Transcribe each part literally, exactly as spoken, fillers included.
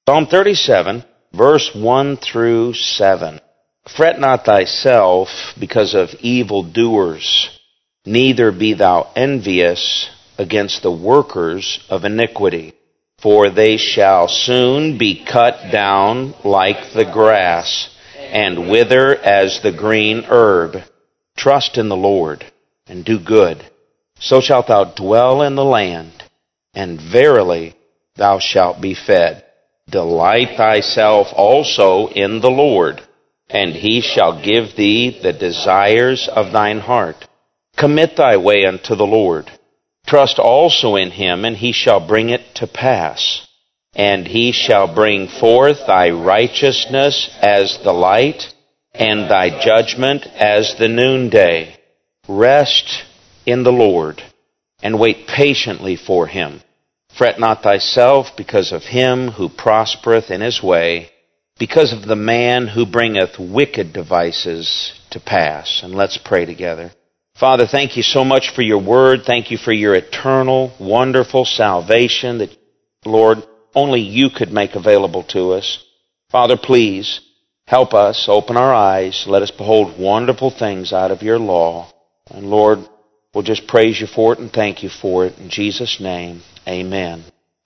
Psalm thirty-seven, verse one through seven. Fret not thyself because of evildoers, neither be thou envious against the workers of iniquity. For they shall soon be cut down like the grass, and wither as the green herb. Trust in the Lord, and do good. So shalt thou dwell in the land, and verily thou shalt be fed. Delight thyself also in the Lord, and he shall give thee the desires of thine heart. Commit thy way unto the Lord. Trust also in him, and he shall bring it to pass. And he shall bring forth thy righteousness as the light, and thy judgment as the noonday. Rest in the Lord, and wait patiently for him. Fret not thyself because of him who prospereth in his way, because of the man who bringeth wicked devices to pass. And let's pray together. Father, thank you so much for your word. Thank you for your eternal, wonderful salvation that, Lord, only you could make available to us. Father, please help us, open our eyes, let us behold wonderful things out of your law. And Lord, we'll just praise you for it and thank you for it. In Jesus' name, amen.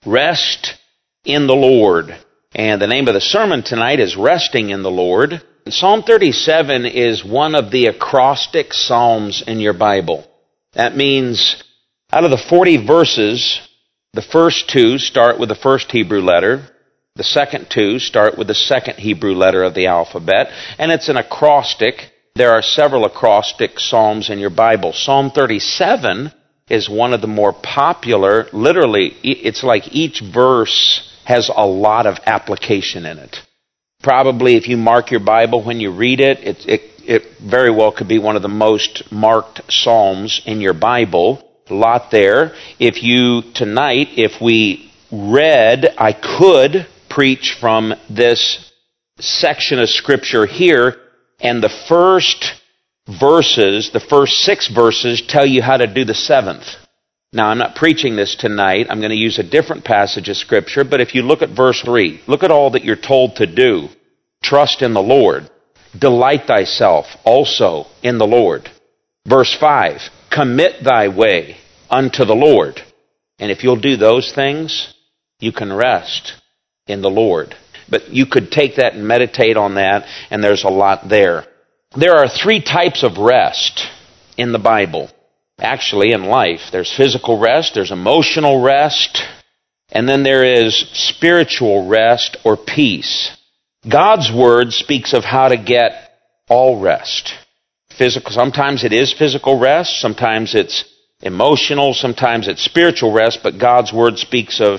Rest in the Lord. And the name of the sermon tonight is Resting in the Lord. Psalm thirty-seven is one of the acrostic psalms in your Bible. That means out of the forty verses, the first two start with the first Hebrew letter. The second two start with the second Hebrew letter of the alphabet. And it's an acrostic. There are several acrostic psalms in your Bible. Psalm thirty-seven is one of the more popular. Literally, it's like each verse has a lot of application in it. Probably if you mark your Bible when you read it, it, it, it very well could be one of the most marked psalms in your Bible. A lot there. If you, tonight, if we read, I could preach from this section of Scripture here, and the first verses, the first six verses, tell you how to do the seventh. Now, I'm not preaching this tonight. I'm going to use a different passage of Scripture, but if you look at verse three, look at all that you're told to do. Trust in the Lord. Delight thyself also in the Lord. Verse five, commit thy way unto the Lord. And if you'll do those things, you can rest in the Lord. But you could take that and meditate on that, and there's a lot there. There are three types of rest in the Bible. Actually, in life, there's physical rest, there's emotional rest, and then there is spiritual rest or peace. God's Word speaks of how to get all rest. Physical, sometimes it is physical rest, sometimes it's emotional, sometimes it's spiritual rest, but God's Word speaks of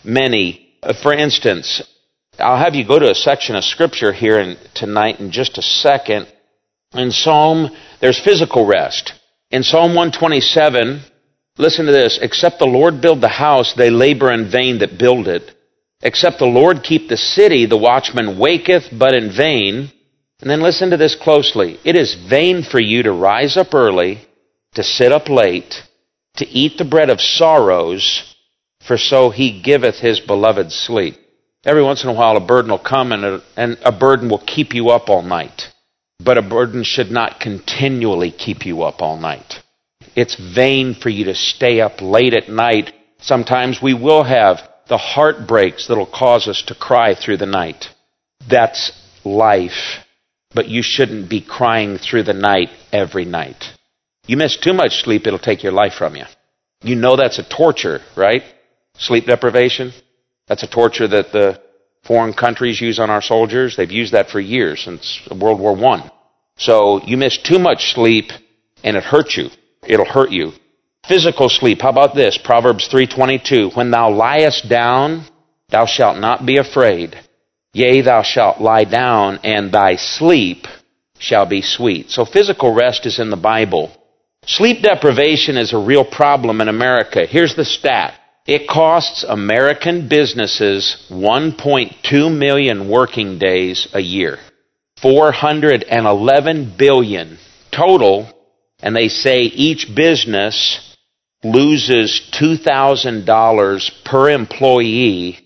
many. For instance, I'll have you go to a section of Scripture here in, tonight in just a second. In Psalm, there's physical rest. In Psalm one twenty-seven, listen to this. Except the Lord build the house, they labor in vain that build it. Except the Lord keep the city, the watchman waketh but in vain. And then listen to this closely. It is vain for you to rise up early, to sit up late, to eat the bread of sorrows, for so he giveth his beloved sleep. Every once in a while a burden will come and a, and a burden will keep you up all night. But a burden should not continually keep you up all night. It's vain for you to stay up late at night. Sometimes we will have the heartbreaks that will cause us to cry through the night. That's life. But you shouldn't be crying through the night every night. You miss too much sleep, it'll take your life from you. You know that's a torture, right? Sleep deprivation. That's a torture that the foreign countries use on our soldiers. They've used that for years, since World War One. So you miss too much sleep, and it hurts you. It'll hurt you. Physical sleep, how about this? Proverbs three twenty-two. When thou liest down, thou shalt not be afraid. Yea, thou shalt lie down, and thy sleep shall be sweet. So physical rest is in the Bible. Sleep deprivation is a real problem in America. Here's the stat. It costs American businesses one point two million working days a year. four hundred eleven billion total, and they say each business loses two thousand dollars per employee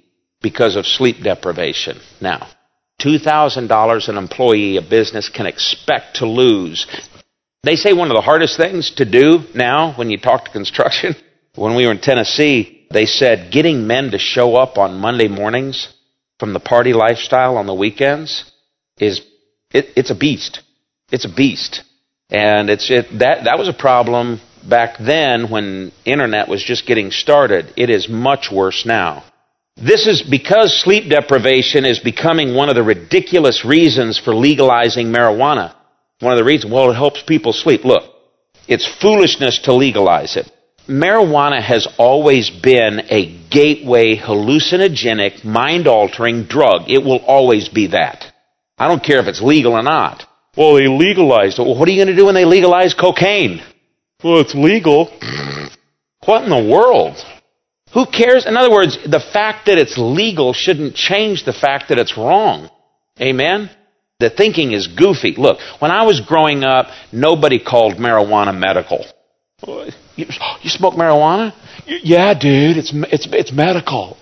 because of sleep deprivation. Now, two thousand dollars an employee a business can expect to lose. They say one of the hardest things to do now when you talk to construction, when we were in Tennessee, they said getting men to show up on Monday mornings from the party lifestyle on the weekends is, it, it's a beast. It's a beast. And it's it, that that was a problem back then when internet was just getting started. It is much worse now. This is because sleep deprivation is becoming one of the ridiculous reasons for legalizing marijuana. One of the reasons, well, it helps people sleep. Look, it's foolishness to legalize it. Marijuana has always been a gateway, hallucinogenic, mind-altering drug. It will always be that. I don't care if it's legal or not. Well, they legalized it. Well, what are you going to do when they legalize cocaine? Well, it's legal. What in the world? Who cares? In other words, the fact that it's legal shouldn't change the fact that it's wrong. Amen? The thinking is goofy. Look, when I was growing up, nobody called marijuana medical. You, you smoke marijuana? Yeah, dude, it's it's it's medical.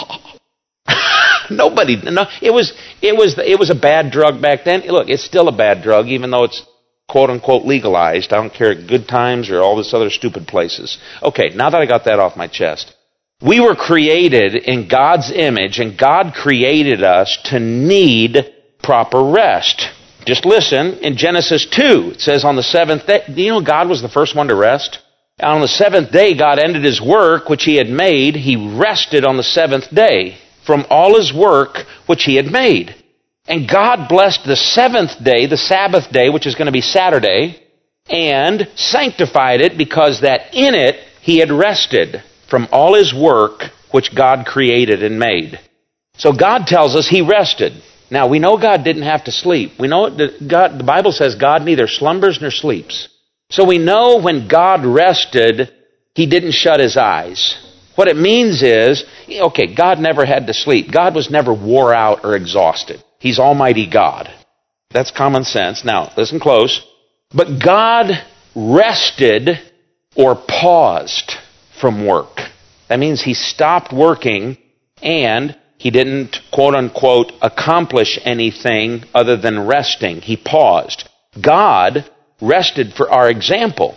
Nobody. No, it was it was it was a bad drug back then. Look, it's still a bad drug, even though it's quote unquote legalized. I don't care at Good Times or all this other stupid places. Okay, now that I got that off my chest. We were created in God's image, and God created us to need proper rest. Just listen, in Genesis two, it says on the seventh day, do you know God was the first one to rest? On the seventh day, God ended His work which He had made. He rested on the seventh day from all His work which He had made. And God blessed the seventh day, the Sabbath day, which is going to be Saturday, and sanctified it because that in it He had rested from all His work which God created and made. So God tells us He rested. Now, we know God didn't have to sleep. We know that God, the Bible says God neither slumbers nor sleeps. So we know when God rested, He didn't shut His eyes. What it means is, okay, God never had to sleep. God was never wore out or exhausted. He's Almighty God. That's common sense. Now, listen close. But God rested or paused from work. That means He stopped working and He didn't, quote unquote, accomplish anything other than resting. He paused. God rested for our example.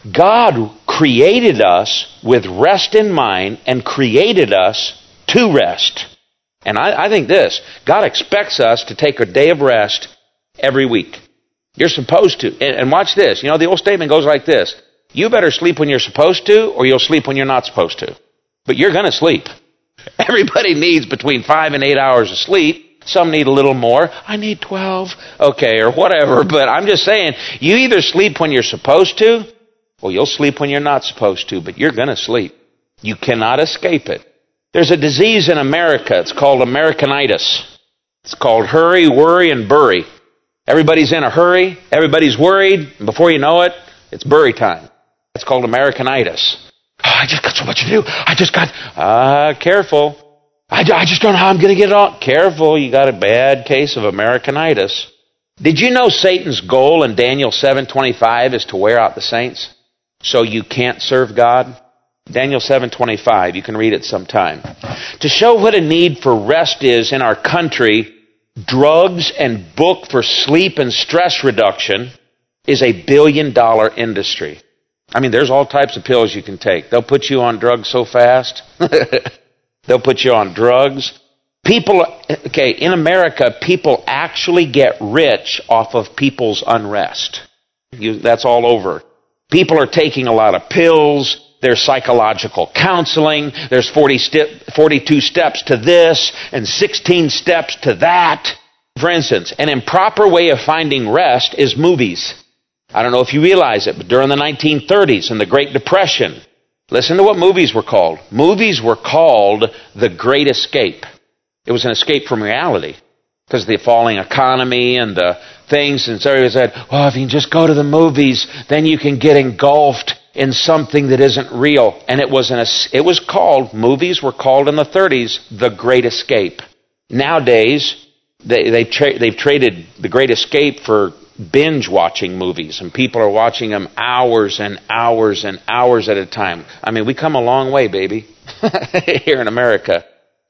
God created us with rest in mind and created us to rest. And I, I think this, God expects us to take a day of rest every week. You're supposed to. And, and watch this. You know, the old statement goes like this. You better sleep when you're supposed to, or you'll sleep when you're not supposed to. But you're going to sleep. Everybody needs between five and eight hours of sleep. Some need a little more. I need twelve. Okay, or whatever. But I'm just saying, you either sleep when you're supposed to, or you'll sleep when you're not supposed to. But you're going to sleep. You cannot escape it. There's a disease in America. It's called Americanitis. It's called hurry, worry, and bury. Everybody's in a hurry. Everybody's worried. And before you know it, it's bury time. It's called Americanitis. Oh, I just got so much to do. I just got... Ah, uh, careful. I, I just don't know how I'm going to get it all. Careful, you got a bad case of Americanitis. Did you know Satan's goal in Daniel seven twenty-five is to wear out the saints? So you can't serve God? Daniel seven twenty-five, you can read it sometime. To show what a need for rest is in our country, drugs and book for sleep and stress reduction is a billion dollar industry. I mean, there's all types of pills you can take. They'll put you on drugs so fast. They'll put you on drugs. People, okay, in America, people actually get rich off of people's unrest. You, that's all over. People are taking a lot of pills. There's psychological counseling. There's forty st- forty-two steps to this and sixteen steps to that. For instance, an improper way of finding rest is movies. I don't know if you realize it, but during the nineteen thirties and the Great Depression, listen to what movies were called. Movies were called The Great Escape. It was an escape from reality because of the falling economy and the things. And so everybody said, well, if you can just go to the movies, then you can get engulfed in something that isn't real. And it was, an, it was called, movies were called in the thirties, The Great Escape. Nowadays, they, they've, tra- they've traded The Great Escape for binge watching movies, and people are watching them hours and hours and hours at a time. I mean, we come a long way, baby, here in America.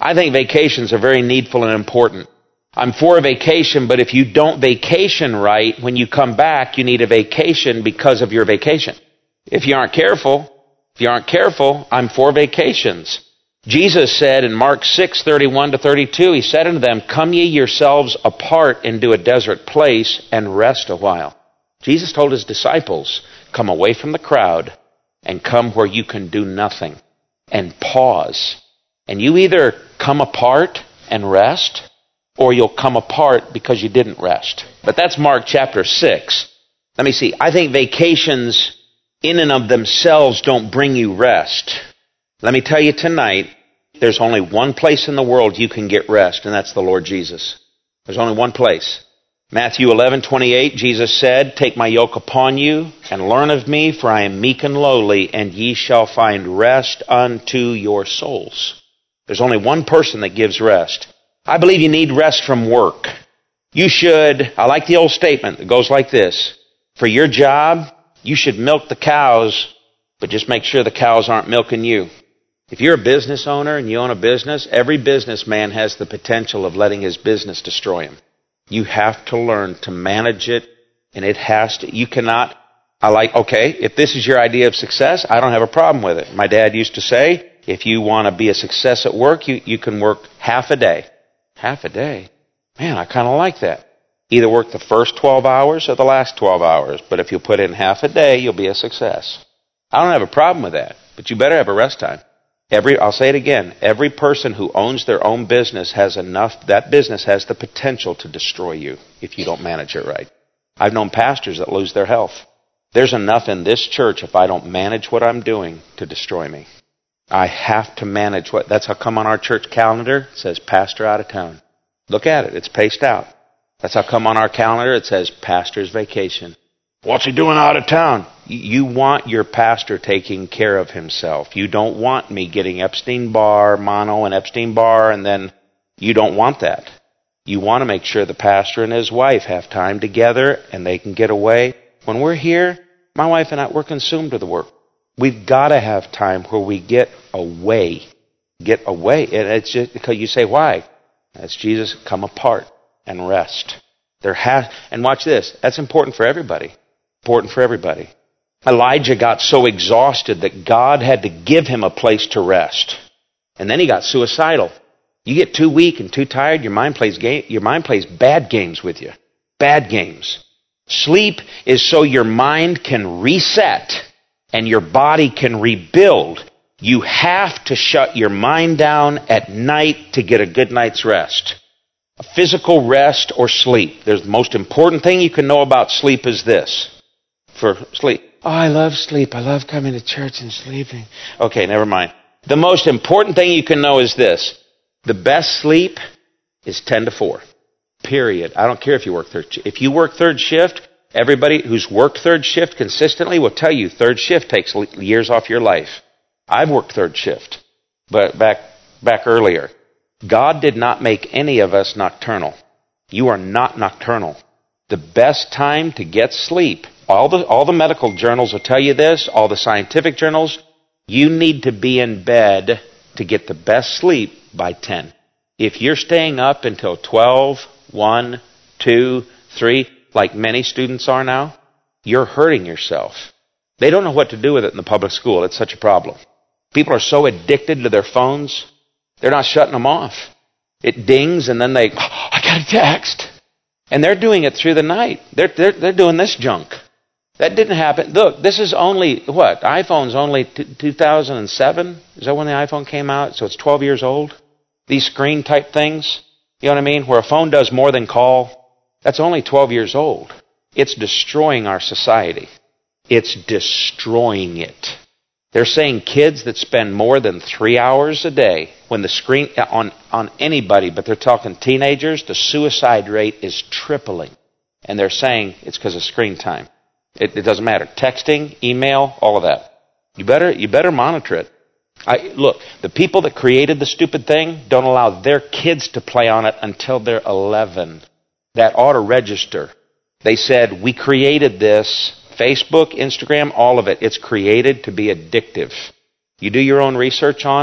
I think vacations are very needful and important. I'm for a vacation, but if you don't vacation right, when you come back, you need a vacation because of your vacation. If you aren't careful, if you aren't careful, I'm for vacations. Jesus said in Mark six, thirty-one to thirty-two, he said unto them, come ye yourselves apart into a desert place and rest a while. Jesus told his disciples, come away from the crowd and come where you can do nothing and pause. And you either come apart and rest, or you'll come apart because you didn't rest. But that's Mark chapter six. Let me see. I think vacations in and of themselves don't bring you rest. Let me tell you tonight, there's only one place in the world you can get rest, and that's the Lord Jesus. There's only one place. Matthew eleven twenty-eight, Jesus said, take my yoke upon you and learn of me, for I am meek and lowly, and ye shall find rest unto your souls. There's only one person that gives rest. I believe you need rest from work. You should, I like the old statement that goes like this, for your job, you should milk the cows, but just make sure the cows aren't milking you. If you're a business owner and you own a business, every businessman has the potential of letting his business destroy him. You have to learn to manage it, and it has to, you cannot, I like, okay, if this is your idea of success, I don't have a problem with it. My dad used to say, if you want to be a success at work, you, you can work half a day. Half a day? Man, I kind of like that. Either work the first twelve hours or the last twelve hours, but if you put in half a day, you'll be a success. I don't have a problem with that, but you better have a rest time. Every, I'll say it again, every person who owns their own business has enough, that business has the potential to destroy you if you don't manage it right. I've known pastors that lose their health. There's enough in this church if I don't manage what I'm doing to destroy me. I have to manage what, that's how come on our church calendar it says pastor out of town. Look at it, it's paced out. That's how come on our calendar it says pastor's vacation. What's he doing out of town? You want your pastor taking care of himself. You don't want me getting Epstein-Barr, mono and Epstein-Barr, and then you don't want that. You want to make sure the pastor and his wife have time together and they can get away. When we're here, my wife and I, we're consumed with the work. We've got to have time where we get away. Get away. And it's just because you say, why? That's Jesus, come apart and rest. There has, and watch this, that's important for everybody. Important for everybody. Elijah got so exhausted that God had to give him a place to rest. And then he got suicidal. You get too weak and too tired, your mind plays game, your mind plays bad games with you. Bad games. Sleep is so your mind can reset and your body can rebuild. You have to shut your mind down at night to get a good night's rest. A physical rest or sleep. There's the most important thing you can know about sleep is this. For sleep. Oh, I love sleep. I love coming to church and sleeping. Okay, never mind. The most important thing you can know is this. The best sleep is ten to four. Period. I don't care if you work third shift. If you work third shift, everybody who's worked third shift consistently will tell you third shift takes years off your life. I've worked third shift, but back back earlier. God did not make any of us nocturnal. You are not nocturnal. The best time to get sleep, all the all the medical journals will tell you this, all the scientific journals, you need to be in bed to get the best sleep by ten. If you're staying up until twelve, one, two, three, like many students are now, you're hurting yourself. They don't know what to do with it in the public school. It's such a problem. People are so addicted to their phones, they're not shutting them off. It dings and then they, oh, I got a text. And they're doing it through the night. They're, they're, they're doing this junk. That didn't happen. Look, this is only, what, iPhone's only t- two thousand seven? Is that when the iPhone came out? So it's twelve years old? These screen type things, you know what I mean? Where a phone does more than call. That's only twelve years old. It's destroying our society. It's destroying it. They're saying kids that spend more than three hours a day when the screen, on, on anybody, but they're talking teenagers, the suicide rate is tripling. And they're saying it's because of screen time. It, it doesn't matter. Texting, email, all of that. You better, you better monitor it. I, look, the people that created the stupid thing don't allow their kids to play on it until they're eleven. That ought to register. They said, we created this, Facebook, Instagram, all of it. It's created to be addictive. You do your own research on it.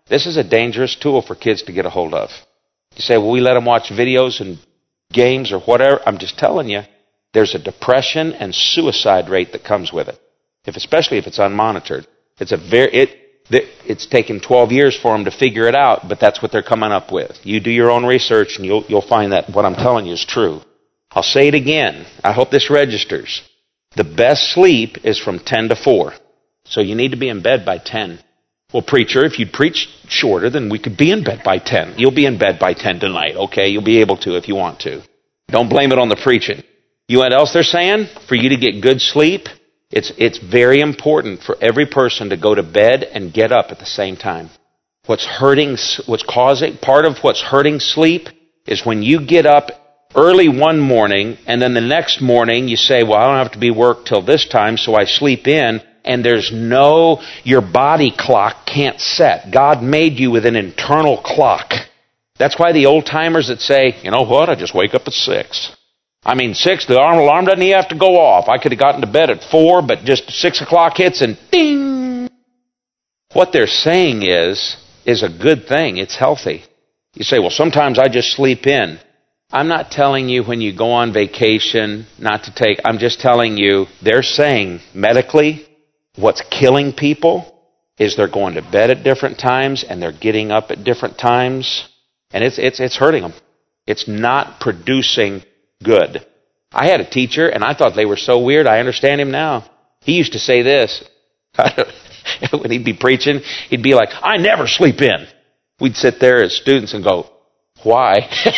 This is a dangerous tool for kids to get a hold of. You say, well, we let them watch videos and games or whatever. I'm just telling you, there's a depression and suicide rate that comes with it. If, especially if it's unmonitored. It's a very, it, it's taken twelve years for them to figure it out, but that's what they're coming up with. You do your own research and you'll, you'll find that what I'm telling you is true. I'll say it again. I hope this registers. The best sleep is from ten to four. So you need to be in bed by ten. Well, preacher, if you'd preach shorter, then we could be in bed by ten. You'll be in bed by ten tonight, okay? You'll be able to if you want to. Don't blame it on the preaching. You know what else they're saying? For you to get good sleep, it's, it's very important for every person to go to bed and get up at the same time. What's hurting, what's causing, part of what's hurting sleep is when you get up early one morning and then the next morning you say, well, I don't have to be work till this time, so I sleep in. And there's no, your body clock can't set. God made you with an internal clock. That's why the old timers that say, you know what, I just wake up at six. I mean, six, the alarm, alarm doesn't even have to go off. I could have gotten to bed at four, but just six o'clock hits and ding. What they're saying is, is a good thing. It's healthy. You say, well, sometimes I just sleep in. I'm not telling you when you go on vacation not to take, I'm just telling you, they're saying medically, what's killing people is they're going to bed at different times and they're getting up at different times. And it's, it's, it's hurting them. It's not producing good. I had a teacher and I thought they were so weird. I understand him now. He used to say this. When he'd be preaching, he'd be like, I never sleep in. We'd sit there as students and go, why?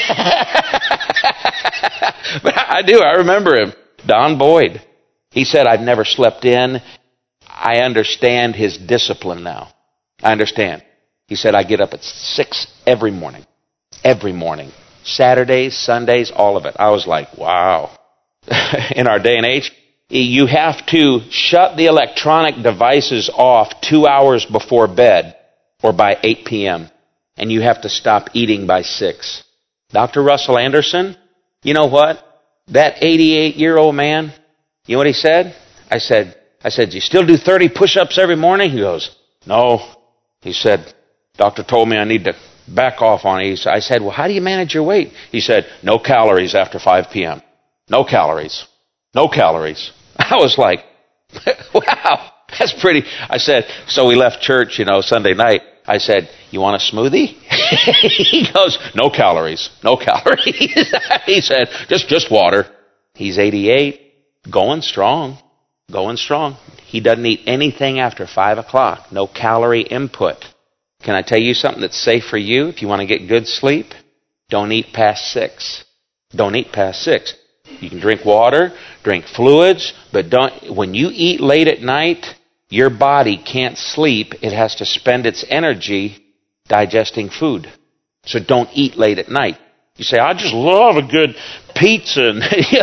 But I do. I remember him. Don Boyd. He said, I've never slept in. I understand his discipline now. I understand. He said, I get up at six every morning. Every morning. Saturdays, Sundays, all of it. I was like, wow. In our day and age, you have to shut the electronic devices off two hours before bed or by eight p.m. And you have to stop eating by six. Doctor Russell Anderson, you know what? That eighty-eight-year-old man, you know what he said? I said, I said, do you still do thirty push-ups every morning? He goes, no. He said, doctor told me I need to back off on it. I said, well, how do you manage your weight? He said, no calories after five p.m. No calories. No calories. I was like, wow, that's pretty. I said, so we left church, you know, Sunday night. I said, you want a smoothie? He goes, no calories. No calories. He said, just, just water. He's eighty-eight, going strong. Going strong. He doesn't eat anything after five o'clock. No calorie input. Can I tell you something that's safe for you if you want to get good sleep? Don't eat past six. Don't eat past six. You can drink water, drink fluids, but don't, when you eat late at night, your body can't sleep. It has to spend its energy digesting food. So don't eat late at night. You say, I just love a good pizza. And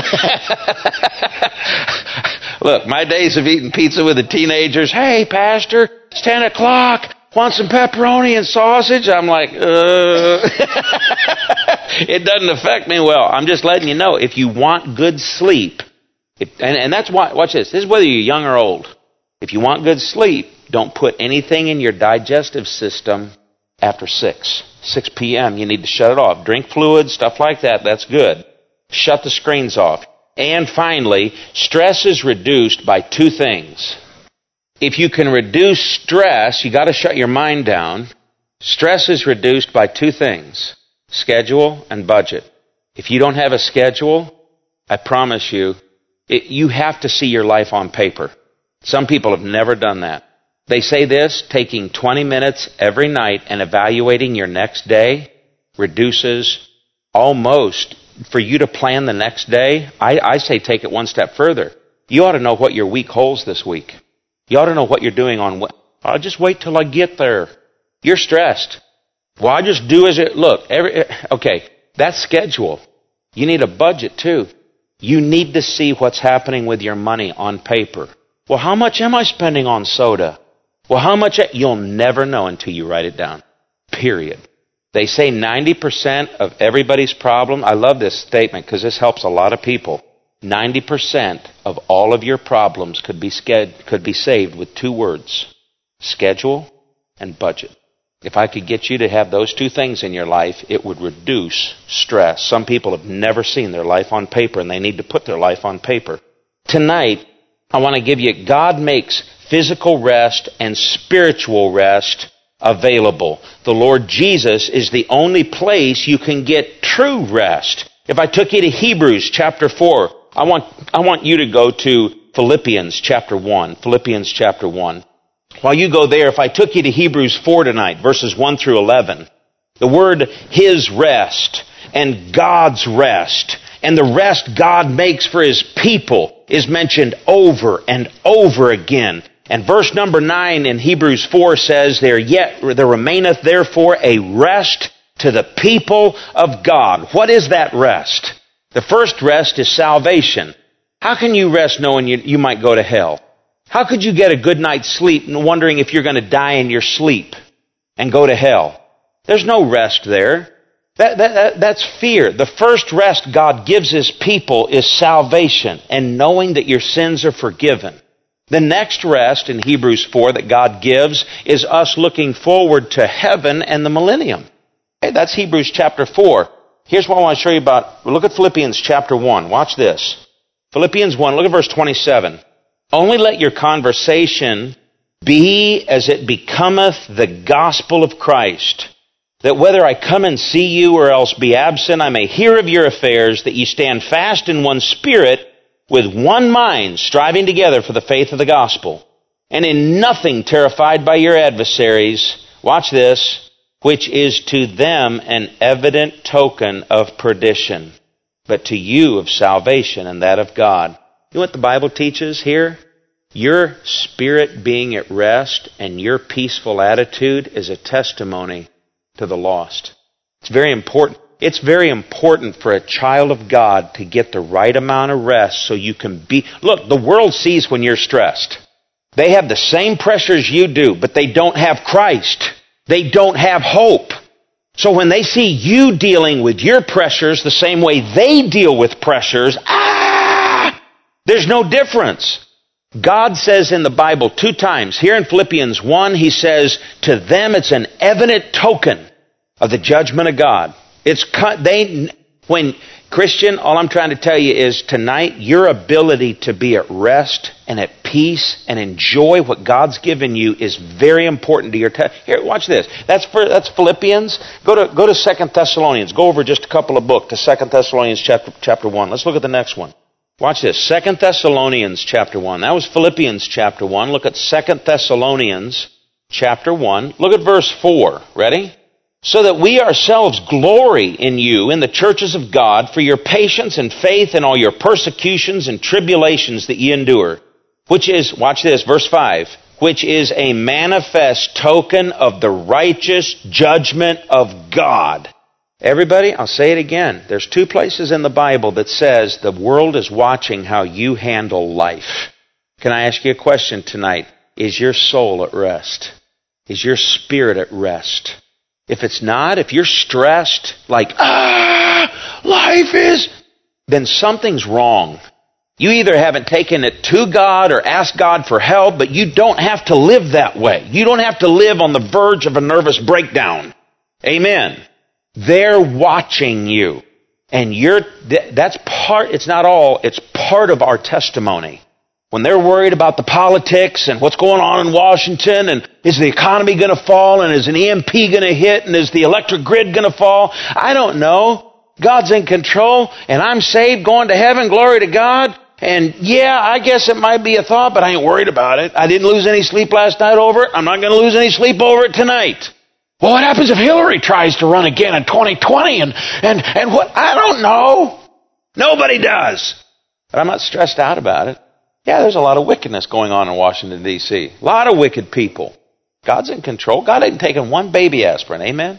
look, my days of eating pizza with the teenagers, hey, pastor, it's ten o'clock. Want some pepperoni and sausage? I'm like, uh. It doesn't affect me well. I'm just letting you know, if you want good sleep, if, and, and that's why, watch this. This is whether you're young or old. If you want good sleep, don't put anything in your digestive system after six. six p.m. You need to shut it off. Drink fluids, stuff like that. That's good. Shut the screens off. And finally, stress is reduced by two things. If you can reduce stress, you got to shut your mind down. Stress is reduced by two things. Schedule and budget. If you don't have a schedule, I promise you, it, you have to see your life on paper. Some people have never done that. They say this, taking twenty minutes every night and evaluating your next day reduces almost, for you to plan the next day, I, I say take it one step further. You ought to know what your week holds this week. You ought to know what you're doing on, I'll just wait till I get there. You're stressed. Well, I just do as it, look, every, okay, that's schedule. You need a budget too. You need to see what's happening with your money on paper. Well, how much am I spending on soda? Well, how much? You'll never know until you write it down. Period. They say ninety percent of everybody's problem. I love this statement because this helps a lot of people. ninety percent of all of your problems could be sched- could be saved with two words. Schedule and budget. If I could get you to have those two things in your life, it would reduce stress. Some people have never seen their life on paper, and they need to put their life on paper. Tonight, I want to give you, God makes physical rest and spiritual rest available. The Lord Jesus is the only place you can get true rest. If I took you to Hebrews chapter four, I want, I want you to go to Philippians chapter one. Philippians chapter one. While you go there, if I took you to Hebrews four tonight, verses one through eleven, the word His rest and God's rest and the rest God makes for His people is mentioned over and over again. And verse number nine in Hebrews four says, There yet there remaineth therefore a rest to the people of God. What is that rest? The first rest is salvation. How can you rest knowing you, you might go to hell? How could you get a good night's sleep and wondering if you're going to die in your sleep and go to hell? There's no rest there. That, that, that, that's fear. The first rest God gives His people is salvation and knowing that your sins are forgiven. The next rest in Hebrews four that God gives is us looking forward to heaven and the millennium. Hey, that's Hebrews chapter four. Here's what I want to show you about. Look at Philippians chapter one. Watch this. Philippians one, look at verse twenty-seven. Only let your conversation be as it becometh the gospel of Christ, that whether I come and see you or else be absent, I may hear of your affairs, that ye stand fast in one spirit, with one mind, striving together for the faith of the gospel, and in nothing terrified by your adversaries. Watch this, which is to them an evident token of perdition, but to you of salvation and that of God. You know what the Bible teaches here? Your spirit being at rest and your peaceful attitude is a testimony to the lost. It's very important. It's very important for a child of God to get the right amount of rest so you can be... Look, the world sees when you're stressed. They have the same pressures you do, but they don't have Christ. They don't have hope. So when they see you dealing with your pressures the same way they deal with pressures, ah, there's no difference. God says in the Bible two times, here in Philippians one, He says, to them it's an evident token of the judgment of God. It's they when Christian, all I'm trying to tell you is tonight, your ability to be at rest and at peace and enjoy what God's given you is very important to your te- here. Watch this. That's for, that's Philippians. Go to go to Second Thessalonians. Go over just a couple of books to Second Thessalonians chapter chapter one. Let's look at the next one. Watch this. Second Thessalonians chapter one. That was Philippians chapter one. Look at Second Thessalonians chapter one. Look at verse four. Ready? So that we ourselves glory in you, in the churches of God, for your patience and faith in all your persecutions and tribulations that ye endure. Which is, watch this, verse five, which is a manifest token of the righteous judgment of God. Everybody, I'll say it again. There's two places in the Bible that says the world is watching how you handle life. Can I ask you a question tonight? Is your soul at rest? Is your spirit at rest? If it's not, if you're stressed, like, ah, life is, then something's wrong. You either haven't taken it to God or asked God for help, but you don't have to live that way. You don't have to live on the verge of a nervous breakdown. Amen. They're watching you. And you're, that's part, it's not all, it's part of our testimony. When they're worried about the politics and what's going on in Washington and is the economy going to fall and is an E M P going to hit and is the electric grid going to fall? I don't know. God's in control and I'm saved, going to heaven, glory to God. And yeah, I guess it might be a thought, but I ain't worried about it. I didn't lose any sleep last night over it. I'm not going to lose any sleep over it tonight. Well, what happens if Hillary tries to run again in twenty twenty and, and, and what? I don't know. Nobody does. But I'm not stressed out about it. Yeah, there's a lot of wickedness going on in Washington, D C A lot of wicked people. God's in control. God ain't taking one baby aspirin. Amen?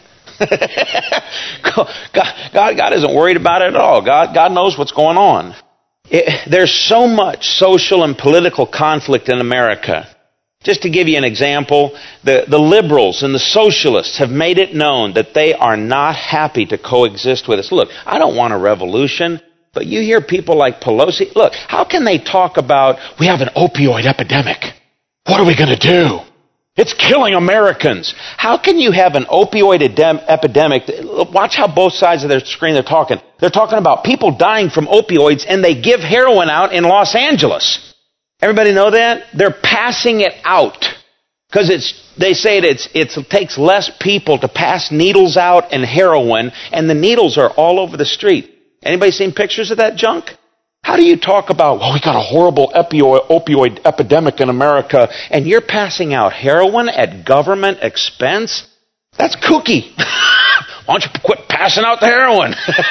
God, God, God isn't worried about it at all. God, God knows what's going on. It, there's so much social and political conflict in America. Just to give you an example, the, the liberals and the socialists have made it known that they are not happy to coexist with us. Look, I don't want a revolution. But you hear people like Pelosi. Look, how can they talk about, we have an opioid epidemic? What are we going to do? It's killing Americans. How can you have an opioid edem- epidemic? Watch how both sides of their screen they're talking. They're talking about people dying from opioids, and they give heroin out in Los Angeles. Everybody know that? They're passing it out. Because it's, they say it, it's, it's, it takes less people to pass needles out and heroin, and the needles are all over the street. Anybody seen pictures of that junk? How do you talk about, well, we got a horrible opioid, opioid epidemic in America, and you're passing out heroin at government expense? That's kooky. Why don't you quit passing out the heroin?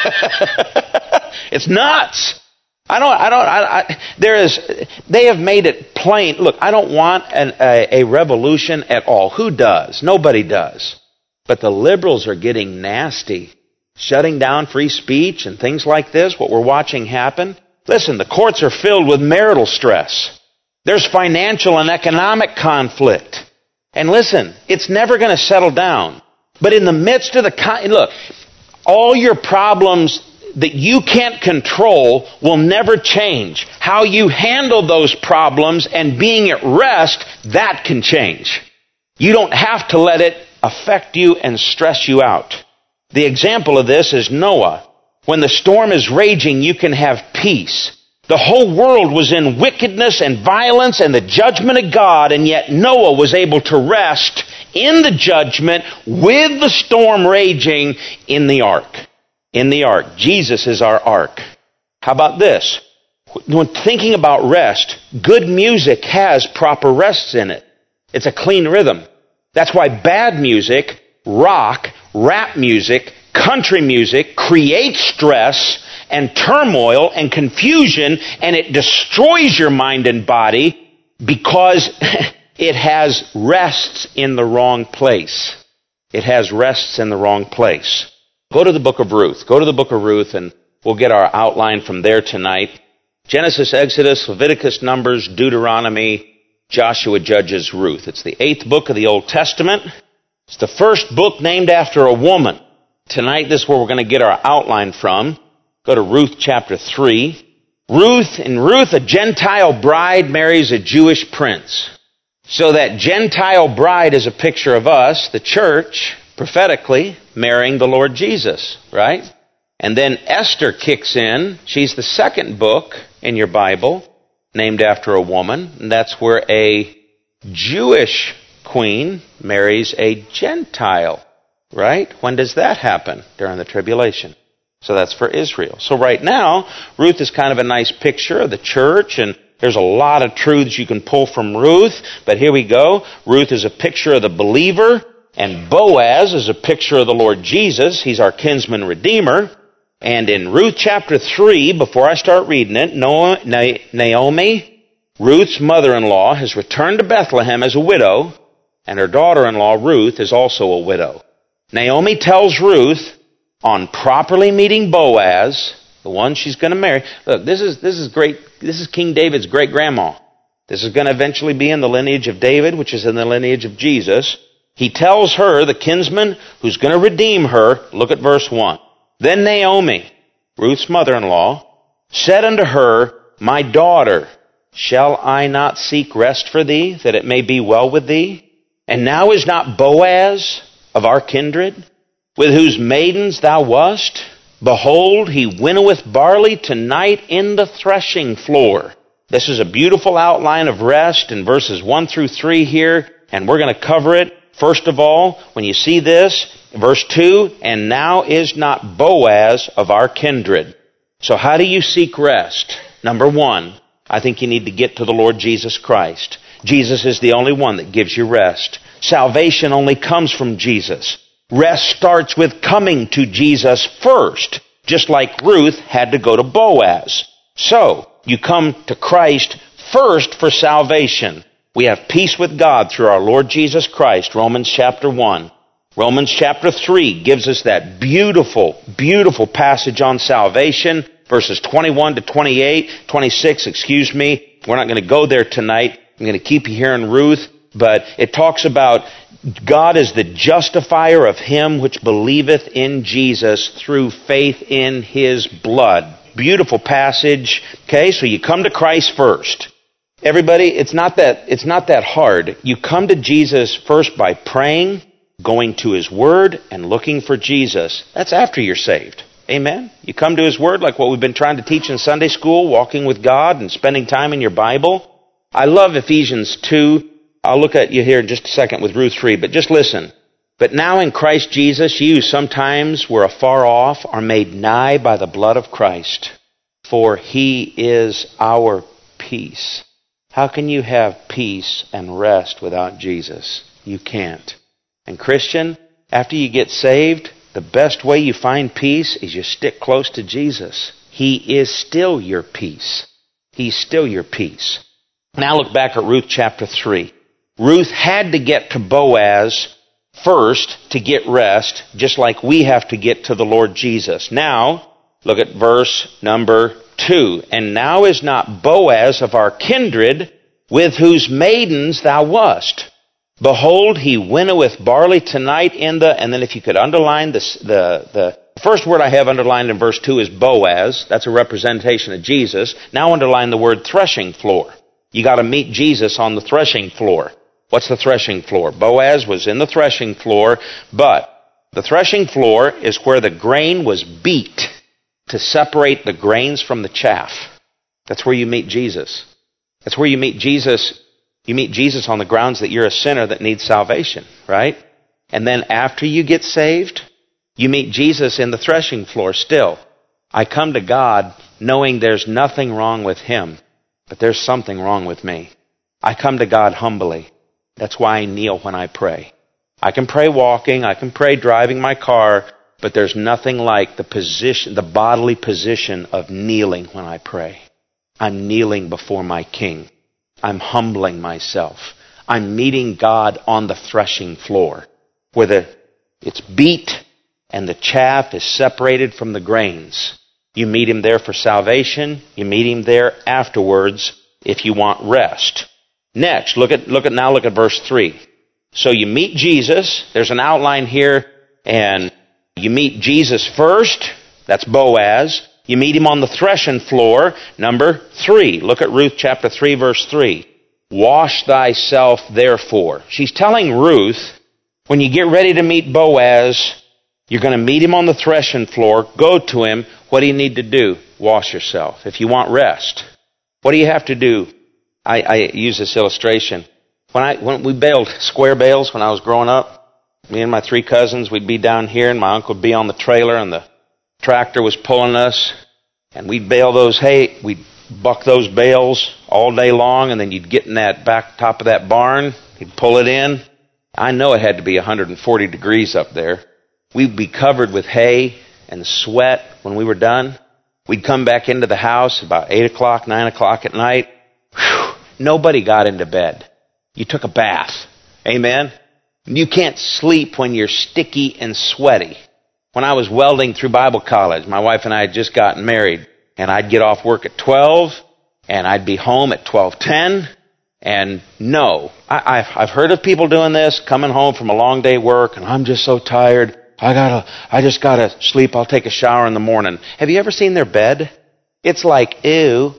It's nuts. I don't, I don't, I, I, there is, they have made it plain. Look, I don't want an, a, a revolution at all. Who does? Nobody does. But the liberals are getting nasty. Shutting down free speech and things like this, what we're watching happen. Listen, the courts are filled with marital stress. There's financial and economic conflict. And listen, it's never going to settle down. But in the midst of the, con- look, all your problems that you can't control will never change. How you handle those problems and being at rest, that can change. You don't have to let it affect you and stress you out. The example of this is Noah. When the storm is raging, you can have peace. The whole world was in wickedness and violence and the judgment of God, and yet Noah was able to rest in the judgment with the storm raging in the ark. In the ark. Jesus is our ark. How about this? When thinking about rest, good music has proper rests in it. It's a clean rhythm. That's why bad music, rock, rap music, country music creates stress and turmoil and confusion, and it destroys your mind and body because it has rests in the wrong place. It has rests in the wrong place. Go to the book of Ruth. Go to the book of Ruth, and we'll get our outline from there tonight. Genesis, Exodus, Leviticus, Numbers, Deuteronomy, Joshua, Judges, Ruth. It's the eighth book of the Old Testament. It's the first book named after a woman. Tonight, this is where we're going to get our outline from. Go to Ruth chapter three. Ruth, in Ruth, a Gentile bride marries a Jewish prince. So that Gentile bride is a picture of us, the church, prophetically, marrying the Lord Jesus, right? And then Esther kicks in. She's the second book in your Bible, named after a woman. And that's where a Jewish queen marries a Gentile. Right? When does that happen? During the tribulation. So that's for Israel. So right now, Ruth is kind of a nice picture of the church, and there's a lot of truths you can pull from Ruth, but here we go. Ruth is a picture of the believer, and Boaz is a picture of the Lord Jesus. He's our kinsman redeemer. And in Ruth chapter three, before I start reading it, Naomi, Ruth's mother-in-law, has returned to Bethlehem as a widow, and her daughter-in-law, Ruth, is also a widow. Naomi tells Ruth, on properly meeting Boaz, the one she's going to marry. Look, this is this is great. This is King David's great-grandma. This is going to eventually be in the lineage of David, which is in the lineage of Jesus. He tells her, the kinsman who's going to redeem her, look at verse one. Then Naomi, Ruth's mother-in-law, said unto her, My daughter, shall I not seek rest for thee, that it may be well with thee? And now is not Boaz of our kindred, with whose maidens thou wast? Behold, he winnoweth barley tonight in the threshing floor. This is a beautiful outline of rest in verses one through three here, and we're going to cover it. First of all, when you see this, verse two, and now is not Boaz of our kindred. So how do you seek rest? Number one, I think you need to get to the Lord Jesus Christ. Jesus is the only one that gives you rest. Salvation only comes from Jesus. Rest starts with coming to Jesus first, just like Ruth had to go to Boaz. So, you come to Christ first for salvation. We have peace with God through our Lord Jesus Christ, Romans chapter one. Romans chapter three gives us that beautiful, beautiful passage on salvation, verses twenty-one to twenty-eight, twenty-six, excuse me. We're not going to go there tonight. I'm going to keep you here in Ruth, but it talks about God is the justifier of him which believeth in Jesus through faith in his blood. Beautiful passage. Okay, so you come to Christ first. Everybody, it's not that, it's not that hard. You come to Jesus first by praying, going to His Word, and looking for Jesus. That's after you're saved. Amen? You come to His Word like what we've been trying to teach in Sunday school, walking with God and spending time in your Bible. I love Ephesians two. I'll look at you here in just a second with Ruth three, but just listen. But now in Christ Jesus, you who sometimes were afar off are made nigh by the blood of Christ, for He is our peace. How can you have peace and rest without Jesus? You can't. And Christian, after you get saved, the best way you find peace is you stick close to Jesus. He is still your peace. He's still your peace. Now look back at Ruth chapter three. Ruth had to get to Boaz first to get rest, just like we have to get to the Lord Jesus. Now, look at verse number two. And now is not Boaz of our kindred, with whose maidens thou wast. Behold, he winnoweth barley tonight in the, and then if you could underline this, the, the first word I have underlined in verse two is Boaz. That's a representation of Jesus. Now underline the word threshing floor. You got to meet Jesus on the threshing floor. What's the threshing floor? Boaz was in the threshing floor, but the threshing floor is where the grain was beat to separate the grains from the chaff. That's where you meet Jesus. That's where you meet Jesus. You meet Jesus on the grounds that you're a sinner that needs salvation, right? And then after you get saved, you meet Jesus in the threshing floor still. I come to God knowing there's nothing wrong with Him, but there's something wrong with me. I come to God humbly. That's why I kneel when I pray. I can pray walking, I can pray driving my car, but there's nothing like the position, the bodily position of kneeling when I pray. I'm kneeling before my King. I'm humbling myself. I'm meeting God on the threshing floor, where the, it's beat and the chaff is separated from the grains. You meet Him there for salvation. You meet Him there afterwards if you want rest. Next, look at, look at, now look at verse three. So you meet Jesus. There's an outline here, and you meet Jesus first. That's Boaz. You meet Him on the threshing floor. Number three. Look at Ruth chapter three, verse three. Wash thyself therefore. She's telling Ruth, when you get ready to meet Boaz, you're going to meet him on the threshing floor. Go to him. What do you need to do? Wash yourself. If you want rest, what do you have to do? I, I use this illustration. When I when we baled square bales when I was growing up, me and my three cousins, we'd be down here, and my uncle would be on the trailer, and the tractor was pulling us, and we'd bale those hay, we'd buck those bales all day long, and then you'd get in that back top of that barn, he'd pull it in. I know it had to be one hundred forty degrees up there. We'd be covered with hay and sweat when we were done. We'd come back into the house about eight o'clock, nine o'clock at night. Whew, nobody got into bed. You took a bath. Amen? You can't sleep when you're sticky and sweaty. When I was welding through Bible college, my wife and I had just gotten married, and I'd get off work at twelve, and I'd be home at twelve ten, and no, I, I've, I've heard of people doing this, coming home from a long day work, and I'm just so tired, I gotta, I just gotta sleep, I'll take a shower in the morning. Have you ever seen their bed? It's like, ew.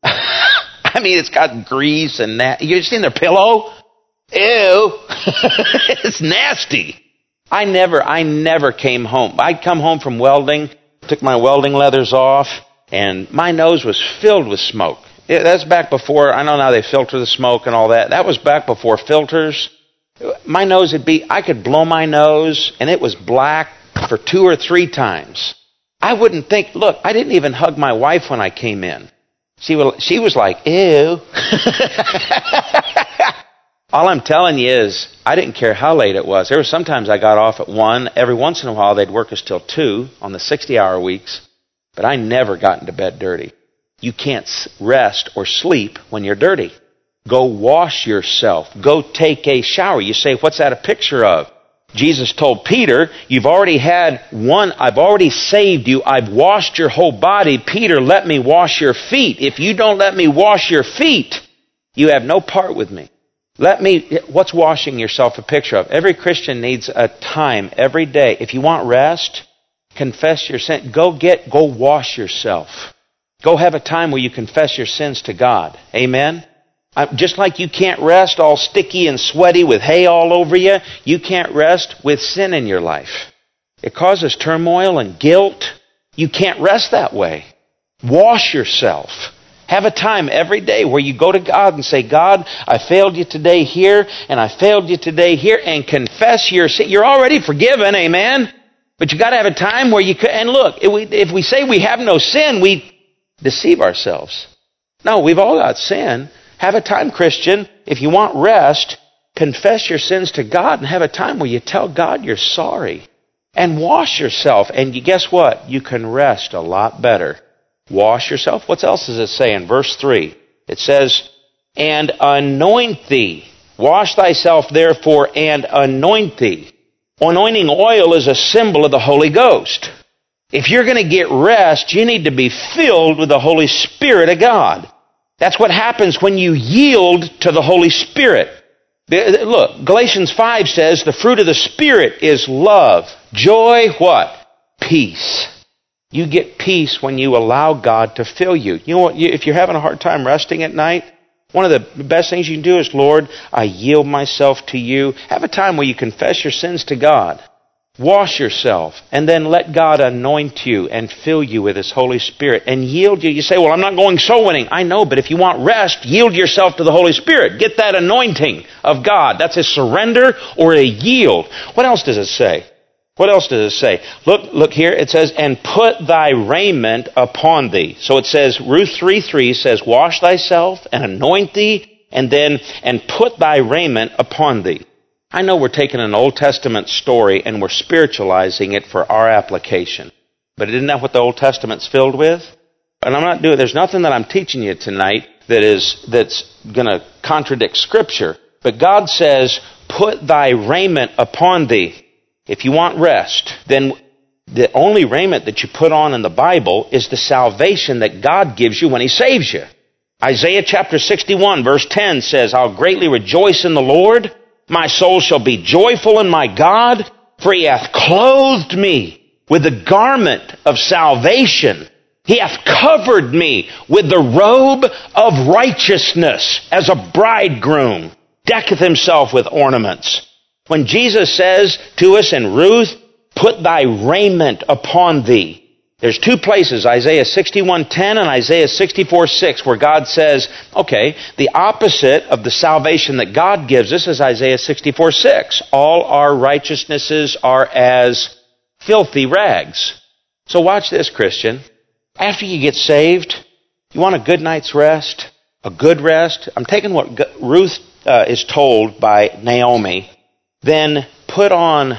I mean, it's got grease and that. You ever seen their pillow? Ew. It's nasty. I never, I never came home. I'd come home from welding, took my welding leathers off, and my nose was filled with smoke. It, that's back before, I know now they filter the smoke and all that. That was back before filters. My nose would be, I could blow my nose, and it was black for two or three times. I wouldn't think, look, I didn't even hug my wife when I came in. She was, she was like, ew. All I'm telling you is, I didn't care how late it was. There were sometimes I got off at one. Every once in a while, they'd work us till two on the sixty-hour weeks. But I never got into bed dirty. You can't rest or sleep when you're dirty. Go wash yourself. Go take a shower. You say, what's that a picture of? Jesus told Peter, you've already had one, I've already saved you. I've washed your whole body. Peter, let me wash your feet. If you don't let me wash your feet, you have no part with me. Let me, what's washing yourself a picture of? Every Christian needs a time every day. If you want rest, confess your sin. Go get, go wash yourself. Go have a time where you confess your sins to God. Amen? Uh, Just like you can't rest all sticky and sweaty with hay all over you, you can't rest with sin in your life. It causes turmoil and guilt. You can't rest that way. Wash yourself. Have a time every day where you go to God and say, God, I failed you today here, and I failed you today here, and confess your sin. You're already forgiven, amen? But you got to have a time where you can, and look, if we, if we say we have no sin, we deceive ourselves. No, we've all got sin. Have a time, Christian. If you want rest, confess your sins to God and have a time where you tell God you're sorry. And wash yourself. And you guess what? You can rest a lot better. Wash yourself. What else does it say in verse three? It says, and anoint thee. Wash thyself therefore and anoint thee. Anointing oil is a symbol of the Holy Ghost. If you're going to get rest, you need to be filled with the Holy Spirit of God. That's what happens when you yield to the Holy Spirit. Look, Galatians five says the fruit of the Spirit is love, joy, what? Peace. You get peace when you allow God to fill you. You know what? If you're having a hard time resting at night, one of the best things you can do is, Lord, I yield myself to you. Have a time where you confess your sins to God. Wash yourself, and then let God anoint you and fill you with His Holy Spirit and yield you. You say, well, I'm not going soul winning. I know, but if you want rest, yield yourself to the Holy Spirit. Get that anointing of God. That's a surrender or a yield. What else does it say? What else does it say? Look, look here. It says, and put thy raiment upon thee. So it says, Ruth three three says, wash thyself and anoint thee, and then, and put thy raiment upon thee. I know we're taking an Old Testament story and we're spiritualizing it for our application. But isn't that what the Old Testament's filled with? And I'm not doing, there's nothing that I'm teaching you tonight that is, that's going to contradict Scripture. But God says, put thy raiment upon thee. If you want rest, then the only raiment that you put on in the Bible is the salvation that God gives you when He saves you. Isaiah chapter sixty-one verse ten says, I'll greatly rejoice in the Lord. My soul shall be joyful in my God, for He hath clothed me with the garment of salvation. He hath covered me with the robe of righteousness, as a bridegroom decketh himself with ornaments. When Jesus says to us in Ruth, put thy raiment upon thee, there's two places, Isaiah sixty-one ten and Isaiah sixty-four six, where God says, okay, the opposite of the salvation that God gives us is Isaiah sixty-four six. All our righteousnesses are as filthy rags. So watch this, Christian. After you get saved, you want a good night's rest, a good rest. I'm taking what Ruth uh, is told by Naomi. Then put on,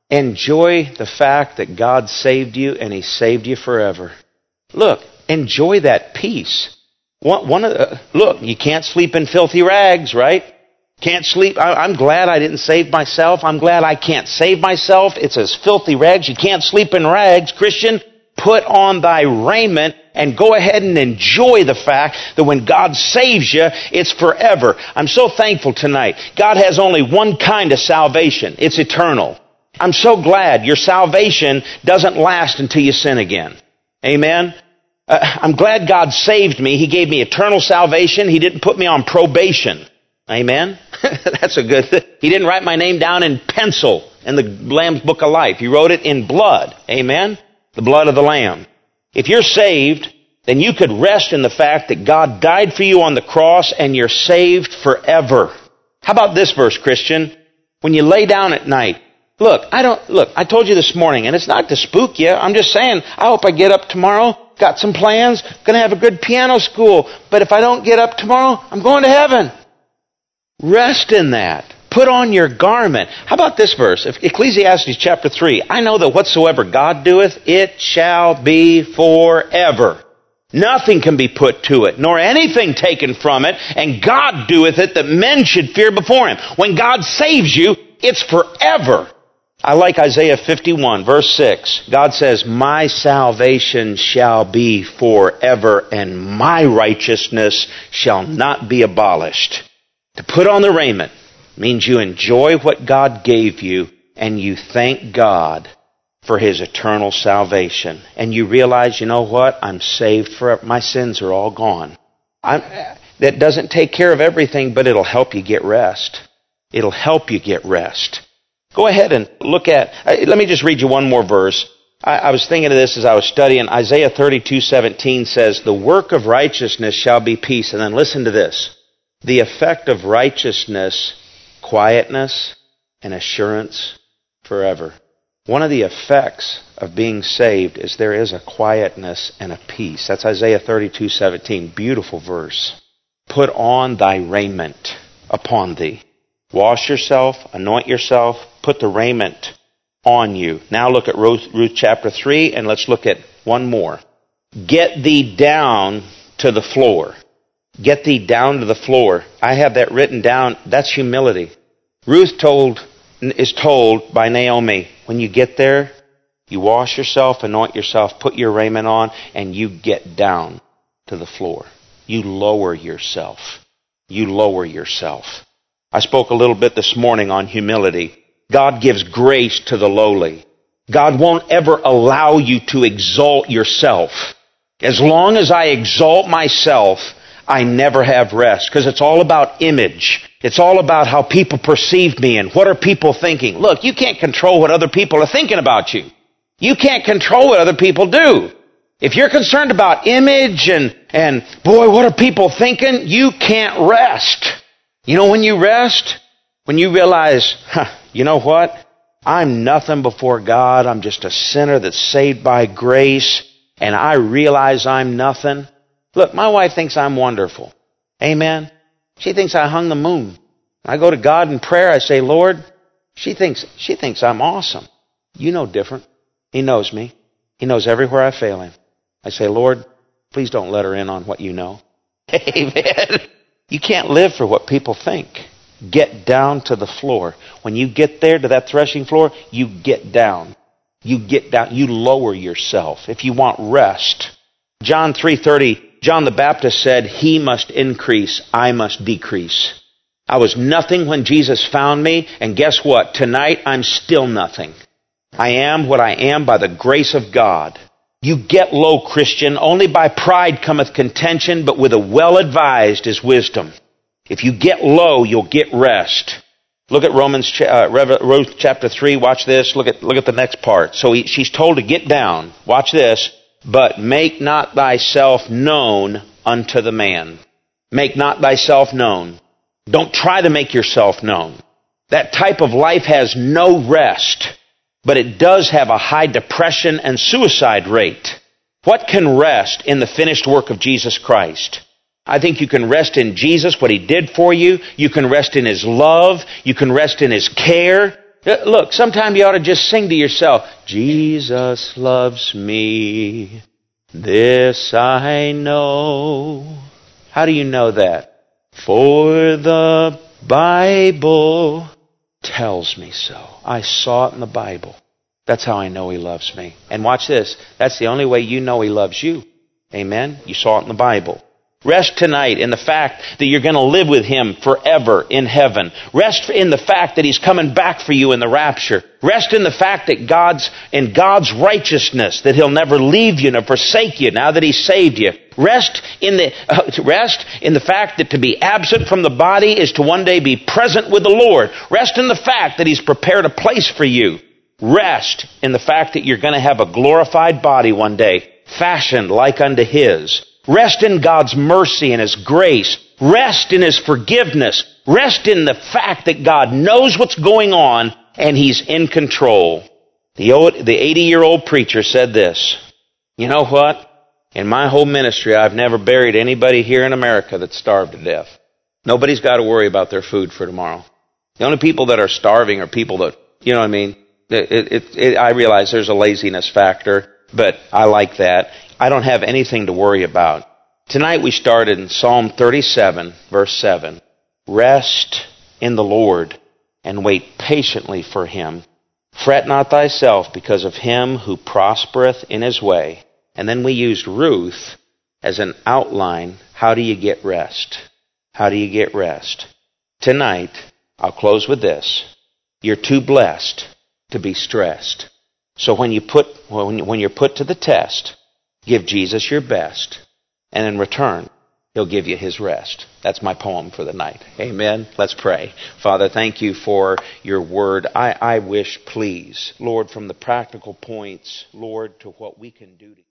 enjoy the fact that God saved you and He saved you forever. Look, enjoy that peace. One, one of the, look, you can't sleep in filthy rags, right? Can't sleep. I, I'm glad I didn't save myself. I'm glad I can't save myself. It's as filthy rags. You can't sleep in rags. Christian, put on thy raiment and go ahead and enjoy the fact that when God saves you, it's forever. I'm so thankful tonight. God has only one kind of salvation. It's eternal. I'm so glad your salvation doesn't last until you sin again. Amen? Uh, I'm glad God saved me. He gave me eternal salvation. He didn't put me on probation. Amen? That's a good thing. He didn't write my name down in pencil in the Lamb's Book of Life. He wrote it in blood. Amen? The blood of the Lamb. If you're saved, then you could rest in the fact that God died for you on the cross and you're saved forever. How about this verse, Christian? When you lay down at night, look, I don't, look, I told you this morning, and it's not to spook you. I'm just saying, I hope I get up tomorrow, got some plans, gonna have a good piano school, but if I don't get up tomorrow, I'm going to heaven. Rest in that. Put on your garment. How about this verse? Ecclesiastes chapter three. I know that whatsoever God doeth, it shall be forever. Nothing can be put to it, nor anything taken from it, and God doeth it that men should fear before Him. When God saves you, it's forever. I like Isaiah fifty-one, verse six. God says, my salvation shall be forever, and my righteousness shall not be abolished. To put on the raiment means you enjoy what God gave you, and you thank God for His eternal salvation. And you realize, you know what? I'm saved forever. My sins are all gone. I'm, that doesn't take care of everything, but it'll help you get rest. It'll help you get rest. Go ahead and look at, uh, let me just read you one more verse. I, I was thinking of this as I was studying. Isaiah thirty-two seventeen says, the work of righteousness shall be peace. And then listen to this. The effect of righteousness, quietness and assurance forever. One of the effects of being saved is there is a quietness and a peace. That's Isaiah thirty-two seventeen. Beautiful verse. Put on thy raiment upon thee. Wash yourself, anoint yourself, put the raiment on you. Now look at Ruth, Ruth chapter three, and let's look at one more. Get thee down to the floor. Get thee down to the floor. I have that written down. That's humility. Ruth told is told by Naomi, when you get there, you wash yourself, anoint yourself, put your raiment on, and you get down to the floor. You lower yourself. You lower yourself. I spoke a little bit this morning on humility. God gives grace to the lowly. God won't ever allow you to exalt yourself. As long as I exalt myself, I never have rest, because it's all about image. It's all about how people perceive me and what are people thinking. Look, you can't control what other people are thinking about you. You can't control what other people do. If you're concerned about image and, and boy, what are people thinking? You can't rest. You know when you rest? When you realize, huh, you know what? I'm nothing before God. I'm just a sinner that's saved by grace, and I realize I'm nothing. Look, my wife thinks I'm wonderful. Amen. She thinks I hung the moon. I go to God in prayer. I say, Lord, she thinks she thinks I'm awesome. You know different. He knows me. He knows everywhere I fail him. I say, Lord, please don't let her in on what you know. Amen. You can't live for what people think. Get down to the floor. When you get there to that threshing floor, you get down. You get down. You lower yourself. If you want rest. John three thirty, John the Baptist said, he must increase, I must decrease. I was nothing when Jesus found me, and guess what? Tonight I'm still nothing. I am what I am by the grace of God. You get low, Christian. Only by pride cometh contention, but with a well-advised is wisdom. If you get low, you'll get rest. Look at Romans uh, Ruth chapter three. Watch this. Look at look at the next part. So he, she's told to get down. Watch this. But make not thyself known unto the man. Make not thyself known. Don't try to make yourself known. That type of life has no rest, but it does have a high depression and suicide rate. What can rest in the finished work of Jesus Christ? I think you can rest in Jesus, what He did for you. You can rest in His love. You can rest in His care. Look, sometime you ought to just sing to yourself, Jesus loves me, this I know. How do you know that? For the Bible tells me so. I saw it in the Bible. That's how I know He loves me. And watch this. That's the only way you know He loves you. Amen? You saw it in the Bible. Rest tonight in the fact that you're going to live with Him forever in heaven. Rest in the fact that He's coming back for you in the rapture. Rest in the fact that God's in God's righteousness, that He'll never leave you nor forsake you now that He saved you. Rest in the uh, rest in the fact that to be absent from the body is to one day be present with the Lord. Rest in the fact that He's prepared a place for you. Rest in the fact that you're going to have a glorified body one day, fashioned like unto His. Rest in God's mercy and His grace. Rest in His forgiveness. Rest in the fact that God knows what's going on and He's in control. The eighty-year-old preacher said this, you know what? In my whole ministry, I've never buried anybody here in America that starved to death. Nobody's got to worry about their food for tomorrow. The only people that are starving are people that, you know what I mean? It, it, it, I realize there's a laziness factor, but I like that. I don't have anything to worry about. Tonight we started in Psalm thirty-seven, verse seven. Rest in the Lord and wait patiently for Him. Fret not thyself because of him who prospereth in his way. And then we used Ruth as an outline. How do you get rest? How do you get rest? Tonight, I'll close with this. You're too blessed to be stressed. So when you put when you're put to the test, give Jesus your best, and in return, He'll give you His rest. That's my poem for the night. Amen. Let's pray. Father, thank you for your word. I, I wish, please, Lord, from the practical points, Lord, to what we can do to